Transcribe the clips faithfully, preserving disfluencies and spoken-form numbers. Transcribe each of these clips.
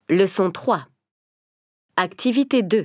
Leçon trois. Activité deux.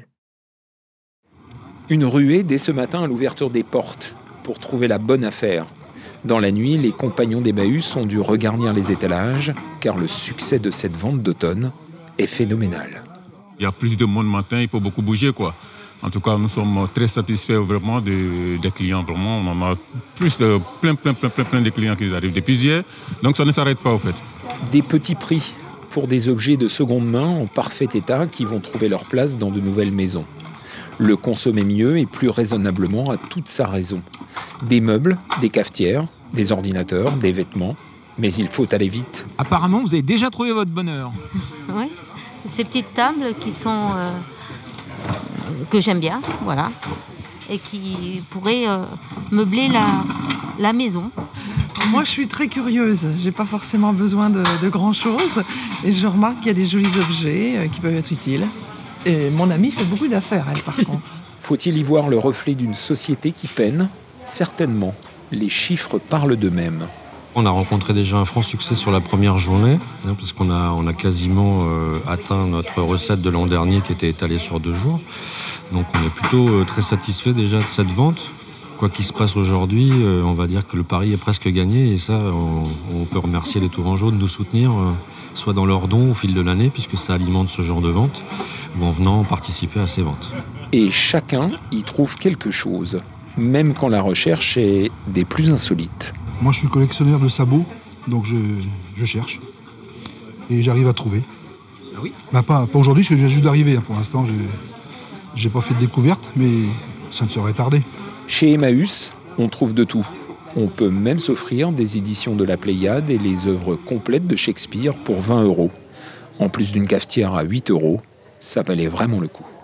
Une ruée dès ce matin à l'ouverture des portes pour trouver la bonne affaire. Dans la nuit, les compagnons d'Emmaüs ont dû regarnir les étalages car le succès de cette vente d'automne est phénoménal. Il y a plus de monde matin, il faut beaucoup bouger, quoi. En tout cas, nous sommes très satisfaits vraiment de, des clients. Vraiment, on en a plus de plein, plein, plein, plein, plein de clients qui arrivent depuis hier. Donc ça ne s'arrête pas, au fait. Des petits prix pour des objets de seconde main en parfait état qui vont trouver leur place dans de nouvelles maisons. Le consommer mieux et plus raisonnablement a toute sa raison. Des meubles, des cafetières, des ordinateurs, des vêtements. Mais il faut aller vite. Apparemment, vous avez déjà trouvé votre bonheur. Oui, ces petites tables qui sont euh, que j'aime bien, voilà, et qui pourraient euh, meubler la, la maison. Moi, je suis très curieuse. J'ai pas forcément besoin de, de grand-chose, et je remarque qu'il y a des jolis objets euh, qui peuvent être utiles. Et mon amie fait beaucoup d'affaires, elle, par contre. Faut-il y voir le reflet d'une société qui peine ? Certainement. Les chiffres parlent d'eux-mêmes. On a rencontré déjà un franc succès sur la première journée, hein, puisqu'on a, on a quasiment euh, atteint notre recette de l'an dernier qui était étalée sur deux jours. Donc on est plutôt euh, très satisfait déjà de cette vente. Quoi qu'il se passe aujourd'hui, euh, on va dire que le pari est presque gagné, et ça, on, on peut remercier les Tourangeaux de nous soutenir, euh, soit dans leurs dons au fil de l'année, puisque ça alimente ce genre de vente, ou en venant participer à ces ventes. Et chacun y trouve quelque chose, même quand la recherche est des plus insolites. Moi, je suis collectionneur de sabots, donc je, je cherche. Et j'arrive à trouver. Ah oui ? Bah, pas, pas aujourd'hui, je viens juste d'arriver. Pour l'instant, je n'ai pas fait de découverte, mais ça ne saurait tarder. Chez Emmaüs, on trouve de tout. On peut même s'offrir des éditions de la Pléiade et les œuvres complètes de Shakespeare pour vingt euros. En plus d'une cafetière à huit euros, ça valait vraiment le coup.